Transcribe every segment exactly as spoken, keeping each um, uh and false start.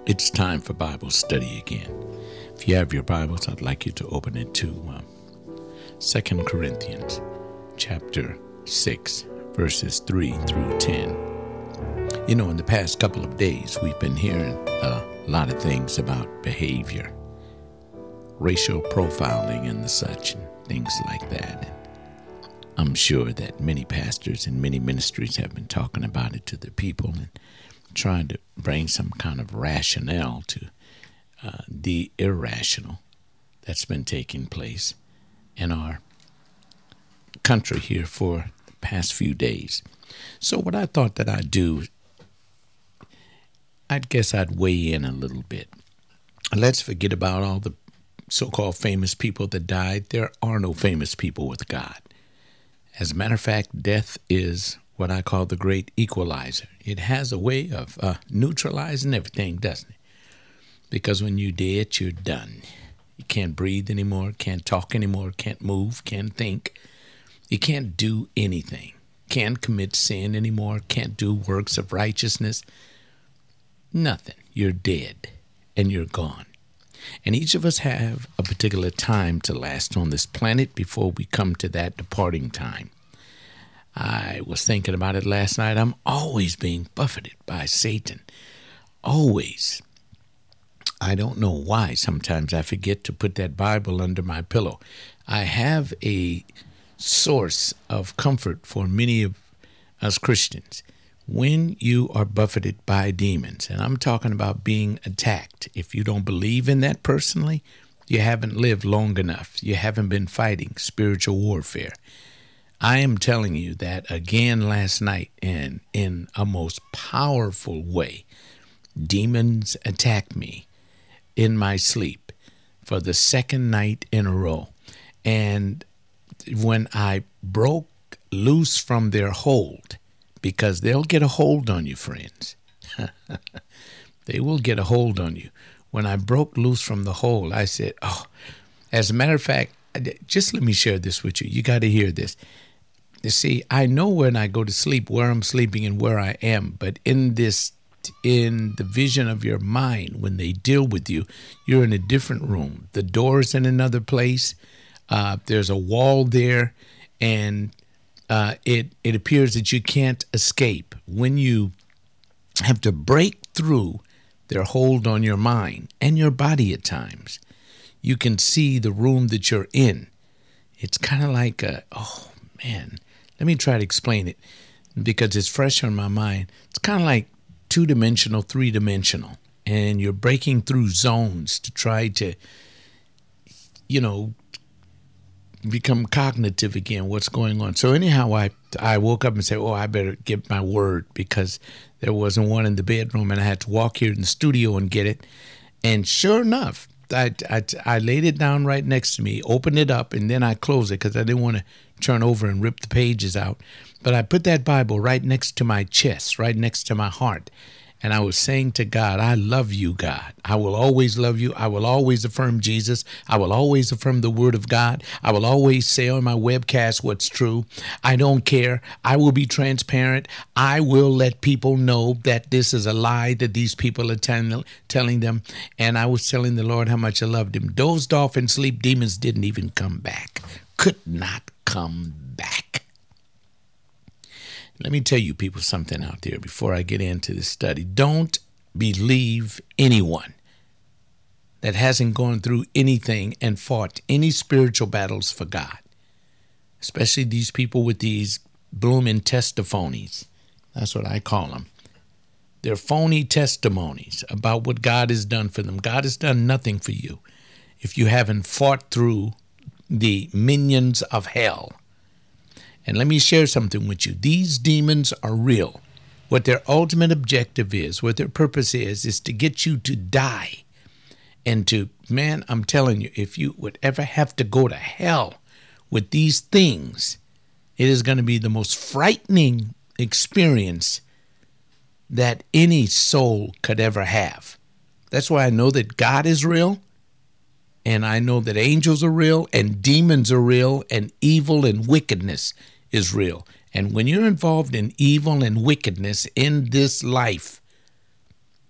It's time for Bible study again. If you have your Bibles, I'd like you to open it to um, Second Corinthians chapter six, verses three through ten. You know, in the past couple of days, we've been hearing a lot of things about behavior, racial profiling and the such, and things like that. And I'm sure that many pastors and many ministries have been talking about it to the people and trying to bring some kind of rationale to uh, the irrational that's been taking place in our country here for the past few days. So what I thought that I'd do, I guess I'd weigh in a little bit. Let's forget about all the so-called famous people that died. There are no famous people with God. As a matter of fact, death is what I call the great equalizer. It has a way of uh, neutralizing everything, doesn't it? Because when you're dead, you're done. You can't breathe anymore, can't talk anymore, can't move, can't think. You can't do anything. Can't commit sin anymore, can't do works of righteousness. Nothing. You're dead and you're gone. And each of us have a particular time to last on this planet before we come to that departing time. I was thinking about it last night. I'm always being buffeted by Satan. Always. I don't know why. Sometimes I forget to put that Bible under my pillow. I have a source of comfort for many of us Christians. When you are buffeted by demons, and I'm talking about being attacked, if you don't believe in that personally, you haven't lived long enough. You haven't been fighting spiritual warfare. I am telling you that again last night, and in a most powerful way, demons attacked me in my sleep for the second night in a row. And when I broke loose from their hold, because they'll get a hold on you, friends. They will get a hold on you. When I broke loose from the hold, I said, oh, as a matter of fact, just let me share this with you. You got to hear this. You see, I know when I go to sleep where I'm sleeping and where I am, but in this, in the vision of your mind, when they deal with you, you're in a different room. The door's in another place. Uh, there's a wall there, and uh, it it appears that you can't escape. When you have to break through their hold on your mind and your body at times, you can see the room that you're in. It's kind of like a, oh, man. Let me try to explain it because it's fresh on my mind. It's kind of like two-dimensional, three-dimensional, and you're breaking through zones to try to, you know, become cognitive again, what's going on. So anyhow, I I woke up and said, oh, I better get my word because there wasn't one in the bedroom, and I had to walk here in the studio and get it. And sure enough, I, I, I laid it down right next to me, opened it up, and then I closed it because I didn't want to turn over and rip the pages out. But I put that Bible right next to my chest, right next to my heart. And I was saying to God, I love you, God. I will always love you. I will always affirm Jesus. I will always affirm the word of God. I will always say on my webcast what's true. I don't care. I will be transparent. I will let people know that this is a lie that these people are tell- telling them. And I was telling the Lord how much I loved him. Dozed off in sleep. Demons didn't even come back. Could not come back. Let me tell you people something out there before I get into this study. Don't believe anyone that hasn't gone through anything and fought any spiritual battles for God, especially these people with these blooming testimonies. That's what I call them. They're phony testimonies about what God has done for them. God has done nothing for you if you haven't fought through the minions of hell. And let me share something with you. These demons are real. What their ultimate objective is, what their purpose is, is to get you to die. And to, man, I'm telling you, if you would ever have to go to hell with these things, it is going to be the most frightening experience that any soul could ever have. That's why I know that God is real. And I know that angels are real and demons are real and evil and wickedness is real. And when you're involved in evil and wickedness in this life,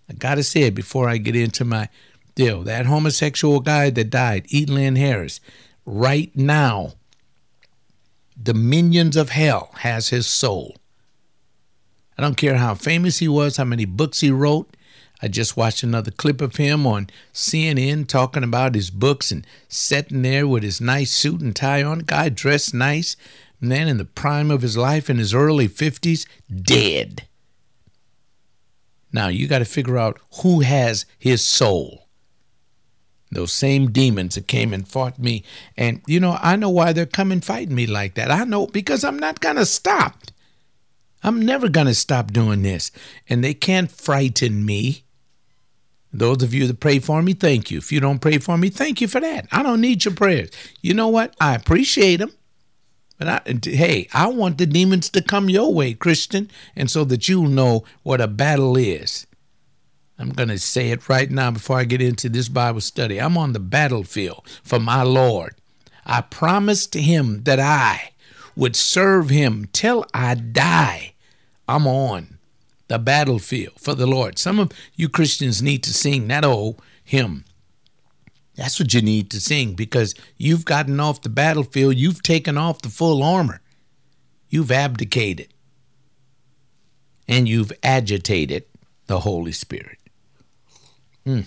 I got to say it before I get into my deal. That homosexual guy that died, Edelyn Harris, right now, the minions of hell has his soul. I don't care how famous he was, how many books he wrote. I just watched another clip of him on C N N talking about his books and sitting there with his nice suit and tie on. Guy dressed nice, and then in the prime of his life, in his early fifties, dead. Now, you got to figure out who has his soul. Those same demons that came and fought me. And, you know, I know why they're coming fighting me like that. I know because I'm not going to stop. I'm never going to stop doing this. And they can't frighten me. Those of you that pray for me, thank you. If you don't pray for me, thank you for that. I don't need your prayers. You know what? I appreciate them. But I, hey, I want the demons to come your way, Christian, and so that you'll know what a battle is. I'm going to say it right now before I get into this Bible study. I'm on the battlefield for my Lord. I promised him that I would serve him till I die. I'm on the battlefield for the Lord. Some of you Christians need to sing that old hymn. That's what you need to sing, because you've gotten off the battlefield. You've taken off the full armor. You've abdicated. And you've agitated the Holy Spirit. Mm.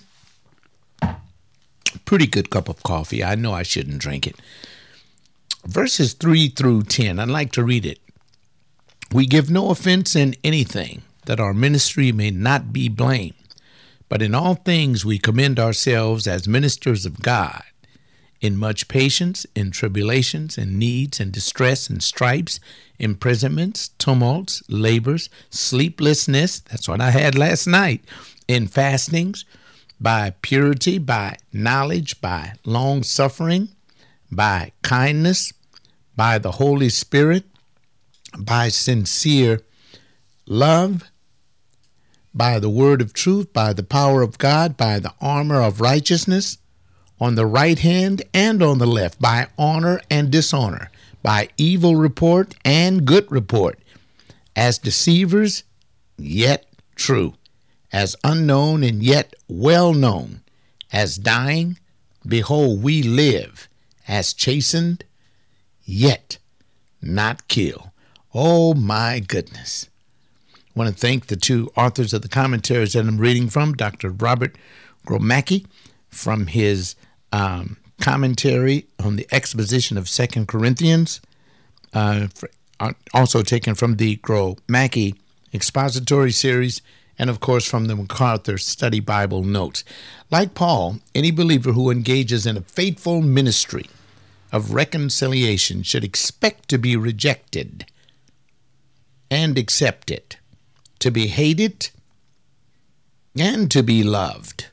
Pretty good cup of coffee. I know I shouldn't drink it. Verses three through ten, I'd like to read it. We give no offense in anything, that our ministry may not be blamed. But in all things we commend ourselves as ministers of God, in much patience, in tribulations, in needs, in distress, in stripes, imprisonments, tumults, labors, sleeplessness, that's what I had last night, in fastings, by purity, by knowledge, by long suffering, by kindness, by the Holy Spirit, by sincere love, by the word of truth, by the power of God, by the armor of righteousness, on the right hand and on the left, by honor and dishonor, by evil report and good report, as deceivers, yet true, as unknown and yet well known, as dying, behold, we live, as chastened, yet not killed. Oh, my goodness. I want to thank the two authors of the commentaries that I'm reading from, Doctor Robert Gromacki, from his um, commentary on the exposition of Second Corinthians, uh, for, uh, also taken from the Gromacki expository series, and of course from the MacArthur Study Bible Notes. Like Paul, any believer who engages in a faithful ministry of reconciliation should expect to be rejected and accepted, to be hated and to be loved,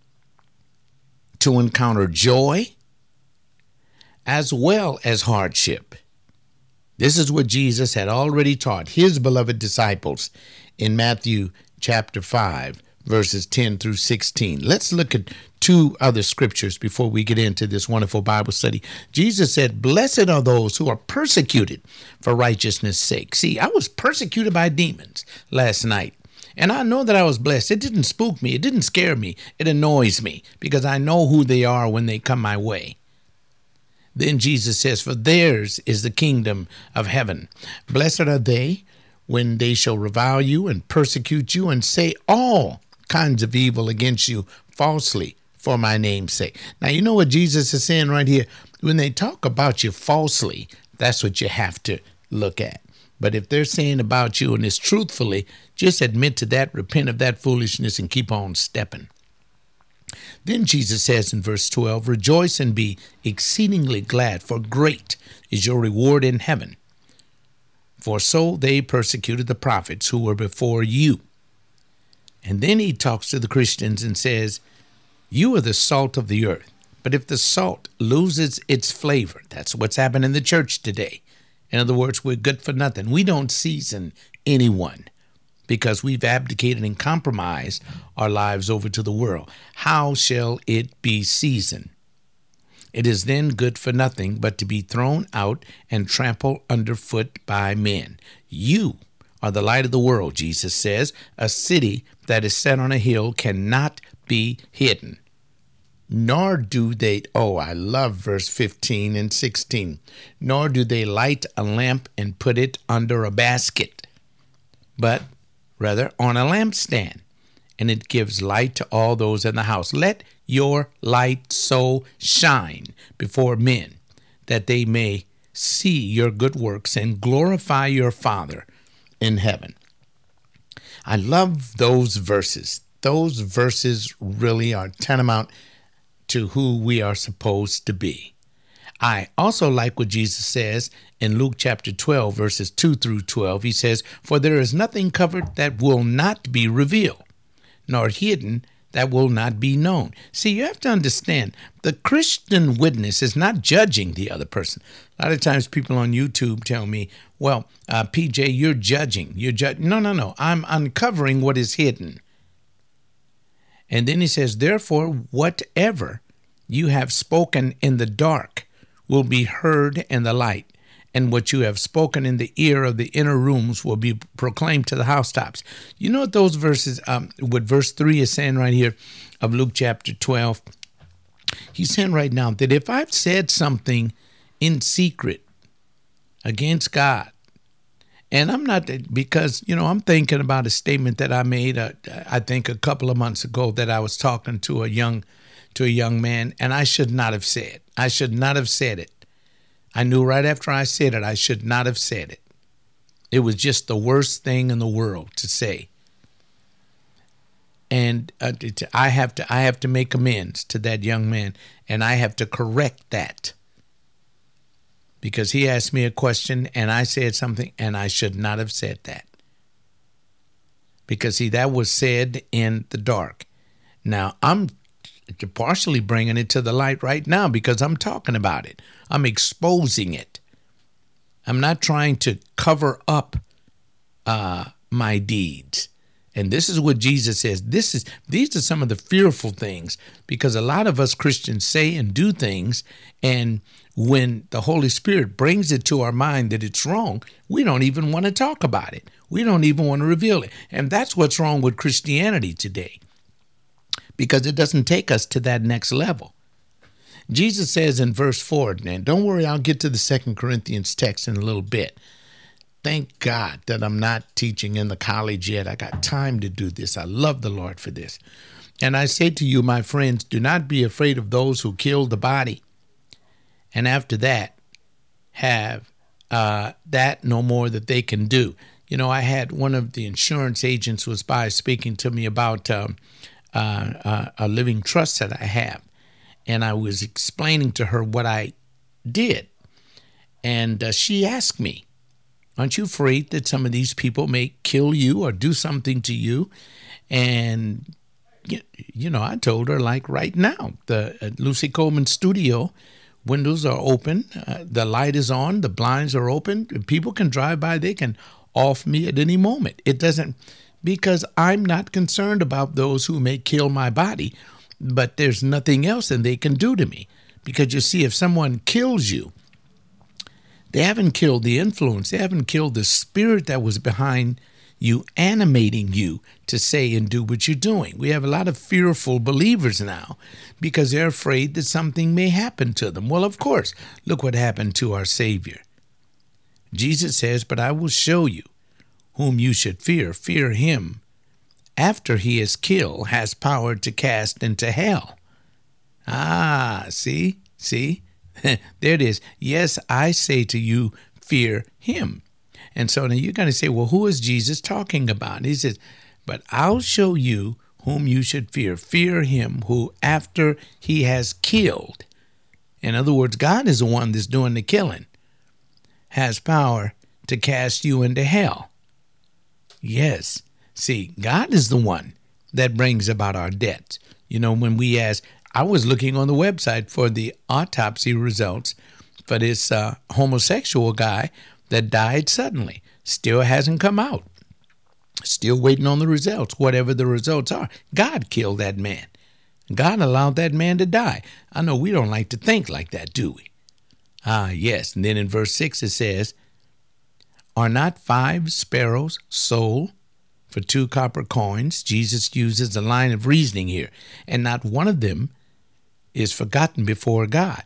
to encounter joy as well as hardship. This is what Jesus had already taught his beloved disciples in Matthew chapter five, verses ten through sixteen. Let's look at two other scriptures before we get into this wonderful Bible study. Jesus said, "Blessed are those who are persecuted for righteousness' sake." See, I was persecuted by demons last night, and I know that I was blessed. It didn't spook me. It didn't scare me. It annoys me because I know who they are when they come my way. Then Jesus says, "For theirs is the kingdom of heaven. Blessed are they when they shall revile you and persecute you and say all kinds of evil against you falsely for my name's sake." Now, you know what Jesus is saying right here? When they talk about you falsely, that's what you have to look at. But if they're saying about you and it's truthfully, just admit to that, repent of that foolishness, and keep on stepping. Then Jesus says in verse twelve, "Rejoice and be exceedingly glad, for great is your reward in heaven. For so they persecuted the prophets who were before you." And then he talks to the Christians and says, "You are the salt of the earth. But if the salt loses its flavor," that's what's happened in the church today. In other words, we're good for nothing. We don't season anyone because we've abdicated and compromised our lives over to the world. How shall it be seasoned? It is then good for nothing but to be thrown out and trampled underfoot by men. You are the light of the world, Jesus says. A city that is set on a hill cannot be hidden. Nor do they, oh, I love verse fifteen and sixteen. Nor do they light a lamp and put it under a basket, but rather on a lampstand, and it gives light to all those in the house. Let your light so shine before men that they may see your good works and glorify your Father in heaven. I love those verses. Those verses really are tantamount to who we are supposed to be. I also like what Jesus says in Luke chapter twelve, verses two through twelve. He says, "For there is nothing covered that will not be revealed, nor hidden that will not be known." See, you have to understand, the Christian witness is not judging the other person. A lot of times people on YouTube tell me, well, uh, P J, you're judging. You're ju-. No, no, no. I'm uncovering what is hidden. And then he says, "Therefore, whatever you have spoken in the dark will be heard in the light, and what you have spoken in the ear of the inner rooms will be proclaimed to the housetops." You know what those verses, um, what verse three is saying right here of Luke chapter twelve? He's saying right now that if I've said something in secret against God, and I'm not, because, you know, I'm thinking about a statement that I made, uh, I think a couple of months ago, that I was talking to a young, to a young man, and I should not have said. I should not have said it. I knew right after I said it, I should not have said it. It was just the worst thing in the world to say. And uh, I have to, I have to make amends to that young man, and I have to correct that. Because he asked me a question and I said something and I should not have said that. Because, see, that was said in the dark. Now, I'm partially bringing it to the light right now because I'm talking about it. I'm exposing it. I'm not trying to cover up uh, my deeds. And this is what Jesus says. This is these are some of the fearful things, because a lot of us Christians say and do things, and when the Holy Spirit brings it to our mind that it's wrong, we don't even want to talk about it. We don't even want to reveal it. And that's what's wrong with Christianity today, because it doesn't take us to that next level. Jesus says in verse four, and don't worry, I'll get to the Second Corinthians text in a little bit. Thank God that I'm not teaching in the college yet. I got time to do this. I love the Lord for this. And I say to you, my friends, do not be afraid of those who kill the body, and after that have uh, that no more that they can do. You know, I had one of the insurance agents was by speaking to me about um, uh, uh, a living trust that I have. And I was explaining to her what I did. And uh, she asked me, aren't you afraid that some of these people may kill you or do something to you? And, you know, I told her, like right now, the uh, Lucy Coleman studio, windows are open, uh, the light is on, the blinds are open. People can drive by, they can off me at any moment. It doesn't, because I'm not concerned about those who may kill my body, but there's nothing else that they can do to me. Because you see, if someone kills you, they haven't killed the influence. They haven't killed the spirit that was behind you, animating you to say and do what you're doing. We have a lot of fearful believers now because they're afraid that something may happen to them. Well, of course, look what happened to our Savior. Jesus says, but I will show you whom you should fear. Fear him. After he is killed, has power to cast into hell. Ah, see, see? There it is. Yes, I say to you, fear him. And so now you're going to say, well, who is Jesus talking about? And he says, but I'll show you whom you should fear. Fear him who, after he has killed, in other words, God is the one that's doing the killing, has power to cast you into hell. Yes. See, God is the one that brings about our debts. You know, when we ask, I was looking on the website for the autopsy results for this uh, homosexual guy that died suddenly. Still hasn't come out. Still waiting on the results, whatever the results are. God killed that man. God allowed that man to die. I know we don't like to think like that, do we? Ah, yes. And then in verse six it says, Are not five sparrows sold for two copper coins? Jesus uses a line of reasoning here, and not one of them is forgotten before God.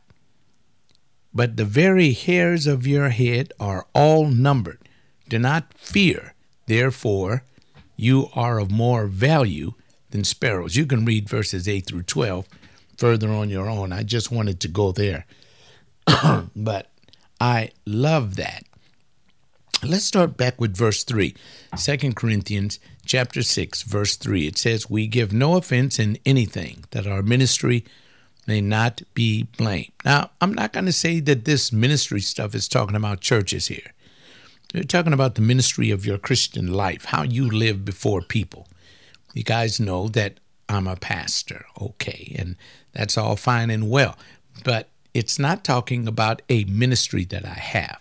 But the very hairs of your head are all numbered. Do not fear, therefore, you are of more value than sparrows. You can read verses eight through twelve further on your own. I just wanted to go there. But I love that. Let's start back with verse three. Second Corinthians chapter six, verse three. It says, we give no offense in anything, that our ministry may not be blamed. Now, I'm not going to say that this ministry stuff is talking about churches here. We're talking about the ministry of your Christian life, how you live before people. You guys know that I'm a pastor, okay, and that's all fine and well. But it's not talking about a ministry that I have.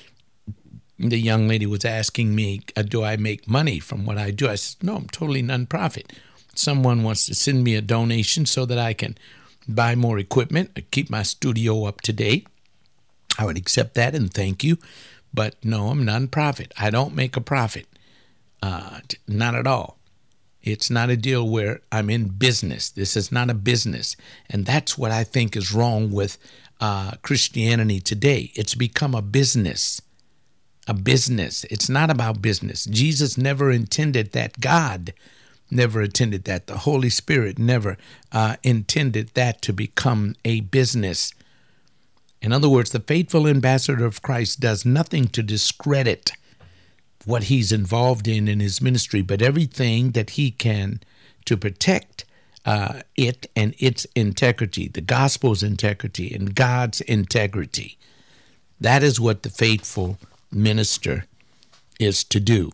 The young lady was asking me, uh, do I make money from what I do? I said, no, I'm totally nonprofit. Someone wants to send me a donation so that I can buy more equipment, keep my studio up to date. I would accept that and thank you. But no, I'm nonprofit. I don't make a profit. Uh, not at all. It's not a deal where I'm in business. This is not a business. And that's what I think is wrong with uh, Christianity today. It's become a business. A business. It's not about business. Jesus never intended that. God never intended that. The Holy Spirit never uh, intended that to become a business. In other words, the faithful ambassador of Christ does nothing to discredit what he's involved in in his ministry, but everything that he can to protect uh, it and its integrity, the gospel's integrity and God's integrity. That is what the faithful minister is to do.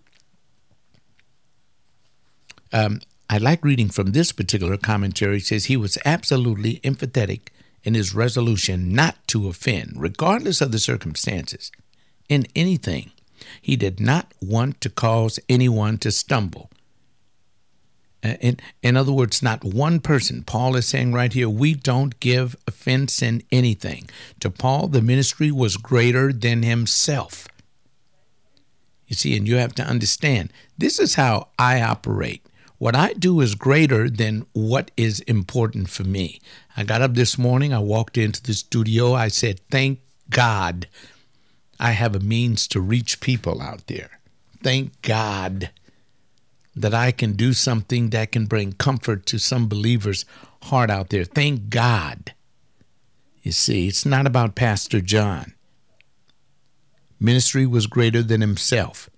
Um, I like reading from this particular commentary. It says he was absolutely emphatic in his resolution not to offend, regardless of the circumstances, in anything. He did not want to cause anyone to stumble. Uh, in, in other words, not one person. Paul is saying right here, we don't give offense in anything. To Paul, the ministry was greater than himself. You see, and you have to understand, this is how I operate. What I do is greater than what is important for me. I got up this morning, I walked into the studio, I said, thank God I have a means to reach people out there. Thank God that I can do something that can bring comfort to some believer's heart out there. Thank God. You see, it's not about Pastor John. Ministry was greater than himself.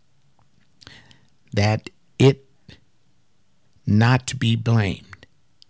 That it not to be blamed.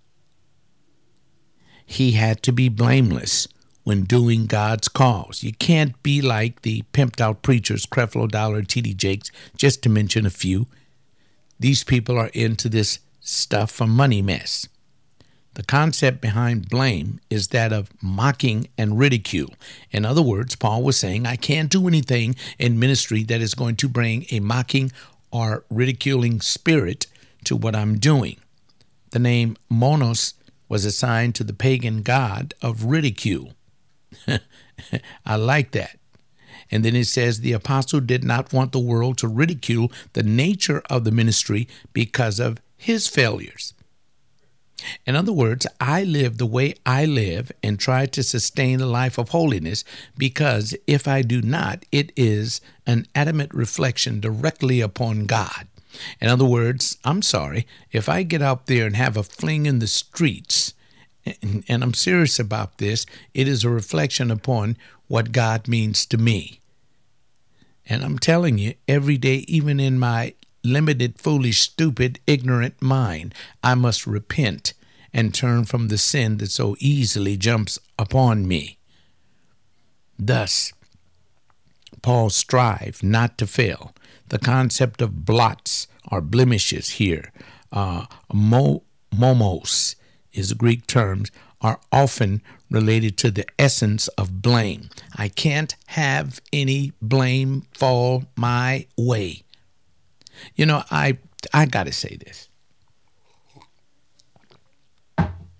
He had to be blameless when doing God's cause. You can't be like the pimped out preachers, Creflo Dollar, T D Jakes, just to mention a few. These people are into this stuff for money mess. The concept behind blame is that of mocking and ridicule. In other words, Paul was saying, I can't do anything in ministry that is going to bring a mocking or ridiculing spirit to what I'm doing. The name Monos was assigned to the pagan god of ridicule. I like that. And then it says the apostle did not want the world to ridicule the nature of the ministry because of his failures. In other words, I live the way I live and try to sustain a life of holiness because if I do not, it is an adamant reflection directly upon God. In other words, I'm sorry, if I get out there and have a fling in the streets, and, and I'm serious about this, it is a reflection upon what God means to me. And I'm telling you, every day, even in my limited, foolish, stupid, ignorant mind, I must repent and turn from the sin that so easily jumps upon me. Thus, Paul strived not to fail. The concept of blots or blemishes here, uh, mo- momos is a Greek term, are often related to the essence of blame. I can't have any blame fall my way. You know, I I got to say this.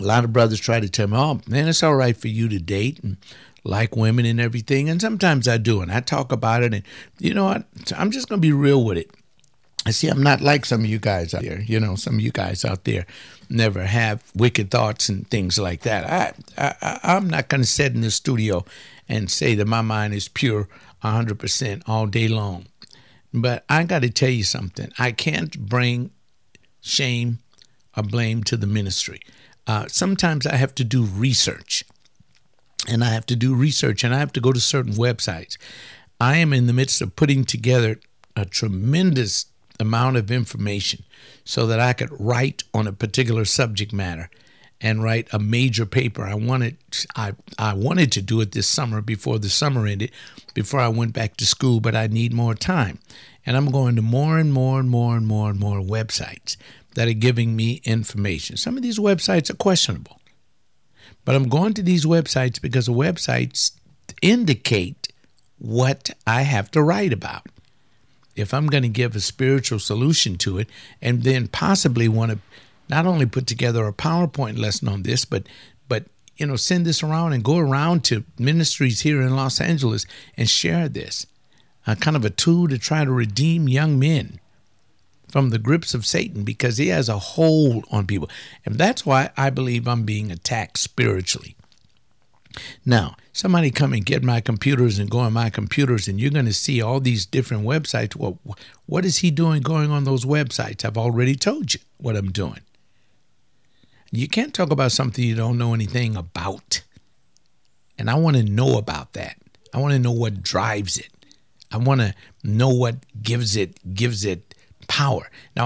lot of brothers try to tell me, oh, man, it's all right for you to date and like women and everything. And sometimes I do, and I talk about it. And you know what? I'm just going to be real with it. I see I'm not like some of you guys out there. You know, some of you guys out there never have wicked thoughts and things like that. I, I, I'm not going to sit in the studio and say that my mind is pure one hundred percent all day long. But I got to tell you something. I can't bring shame or blame to the ministry. Uh, sometimes I have to do research. And I have to do research, and I have to go to certain websites. I am in the midst of putting together a tremendous amount of information so that I could write on a particular subject matter and write a major paper. I wanted I, I wanted to do it this summer before the summer ended, before I went back to school, but I need more time. And I'm going to more and more and more and more and more websites that are giving me information. Some of these websites are questionable. But I'm going to these websites because the websites indicate what I have to write about. If I'm going to give a spiritual solution to it, and then possibly want to not only put together a PowerPoint lesson on this, but but you know, send this around and go around to ministries here in Los Angeles and share this, uh, kind of a tool to try to redeem young men from the grips of Satan, because he has a hold on people. And that's why I believe I'm being attacked spiritually. Now, somebody come and get my computers and go on my computers, and you're going to see all these different websites. Well, what is he doing going on those websites? I've already told you what I'm doing. You can't talk about something you don't know anything about. And I want to know about that. I want to know what drives it. I want to know what gives it gives it power. Now,